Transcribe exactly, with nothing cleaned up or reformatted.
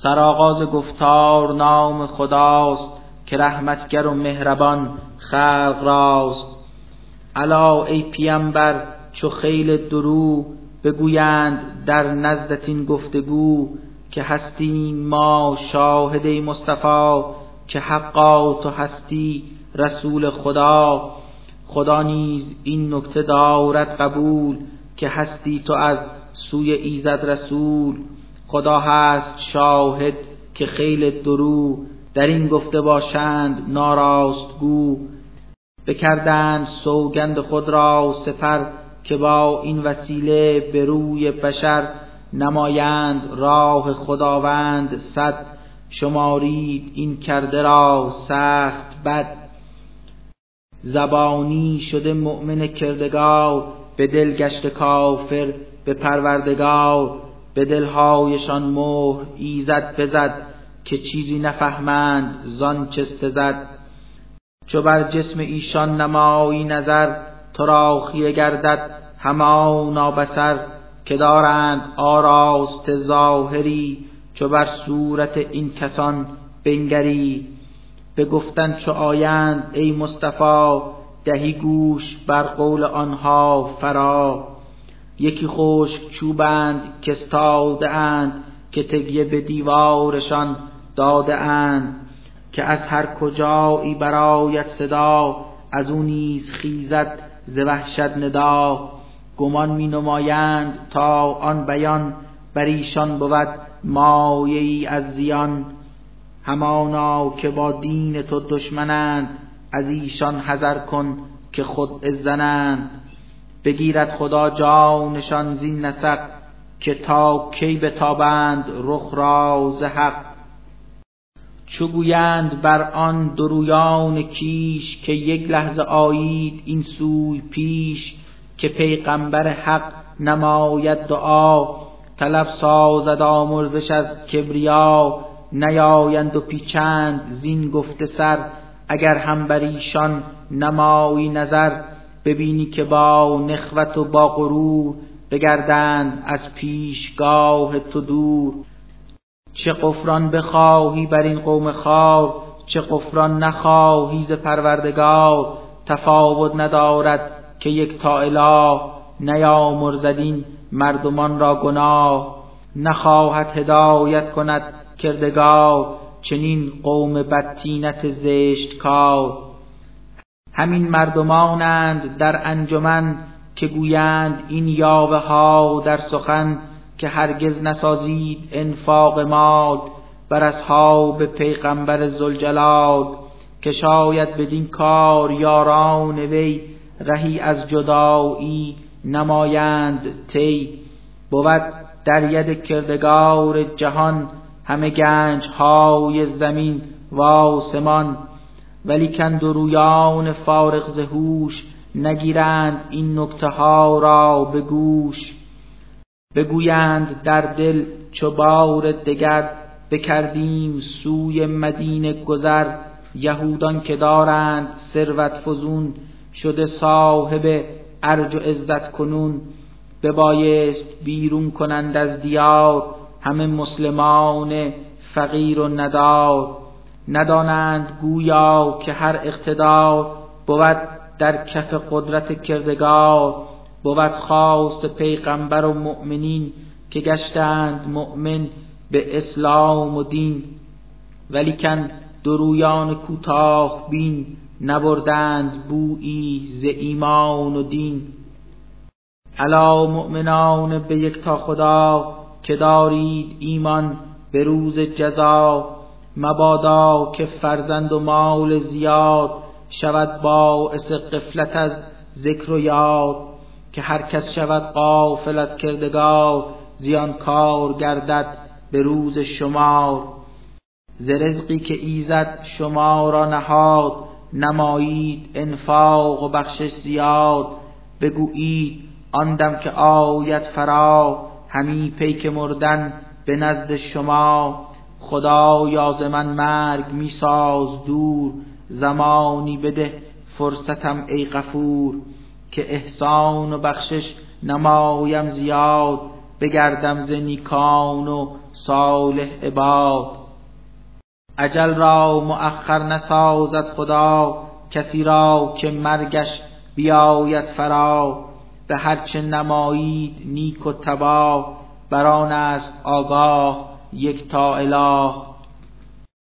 سرآغاز گفتار نام خداست، که رحمتگر و مهربان خلق راست. الا ای پیامبر چو خیل درو، بگویند در نزدت این گفتگو. که هستیم ما شاهد ای مصطفی، که حقا تو هستی رسول خدا. خدا نیز این نکته دارد قبول، که هستی تو از سوی ایزد رسول. خدا هست شاهد که خیل درو، در این گفته باشند ناراست گو. بکردند سوگند خود را سپر، که با این وسیله به روی بشر نمایند راه خداوند صد. شمارید این کرده را سخت بد. زبانی شده مؤمن کردگار، به دل گشته کافر به پروردگار. به دلهایشان مهر ایزد بزد، که چیزی نفهمند زان چست زد. چو بر جسم ایشان نمایی نظر، تو را خیره گردد همانا بصر. که دارند آراست ظاهری، چو بر صورت این کسان بنگری. بگفتند چو آیند ای مصطفی، دهی گوش بر قول آنها فرا. یکی خشک چوبند که استاده اند، که تکیه به دیوارشان داده اند. که از هر کجایی برآید صدا، از او نیز خیزد ز وحشت ندا. گمان می نمایند تا آن بیان، بر ایشان بود مایه‌ای از زیان. همانا که با دین تو دشمنند، از ایشان حذر کن که خود زنند. بگیرد خدا جانشان زین نسق، که تا کی بتابند رخ را ز حق. چو گویند بر آن درویان کیش، که یک لحظه آیید این سوی پیش. که پیغمبر حق نماید دعا، طلب سازد آمرزش از کبریا. نیایند و پیچند زین گفته سر، اگر هم بر ایشان نمایی نظر. ببینی که با نخوت و با غرور، بگردند از پیشگاه تو دور. چه غفران بخواهی بر این قوم خوار، چه غفران نخواهی ز پروردگار. تفاوت ندارد که یک تا اله، نیامرزد این مردمان را گناه. نخواهد هدایت کند کردگار، چنین قوم بدطینت زشت کار. همین مردمانند در انجمن، که گویند این یاوه ها در سخن. که هرگز نسازید انفاق مال، بر اصحاب پیغمبر ذوالجلال. که شاید بدین کار یاران وی، رهی از جدایی نمایند طی. بود در ید کردگار جهان، همه گنج های زمین و آسمان. ولیکن درویان فارغ ز هوش، نگیرند این نکته ها را به گوش. بگویند در دل چو بار دگر، بکردیم سوی مدینه گذر. یهودان که دارند ثروت فزون، شده صاحب ارج و عزت کنون. ببایست بیرون کنند از دیار، همه مسلمان فقیر و ندار. ندانند گویا که هر اقتدار، بود در کف قدرت کردگار. بود خاص پیغمبر و مؤمنین، که گشتند مؤمن به اسلام و دین. ولیکن درویان کوتاه بین، نبردند بویی ز ایمان و دین. الا مؤمنان به یکتا خدا، که دارید ایمان به روز جزا. مبادا که فرزند و مال زیاد، شود باعث غفلت از ذکر و یاد. که هر کس شود غافل از کردگار، زیانکار گردد به روز شمار. ز رزقی که ایزد شما را نهاد، نمایید انفاق و بخشش زیاد. بگویید آن دم که آید فرا، همی پیک مردن به نزد شما. خدایا ز من مرگ می ساز دور، زمانی بده فرصتم ای غفور. که احسان و بخشش نمایم زیاد، بگردم ز نیکان و صالح عباد. اجل را مؤخر نسازد خدا، کسی را که مرگش بیاید فرا. به هرچه نمایید نیک و تباه، بران است آگاه یکتا اله.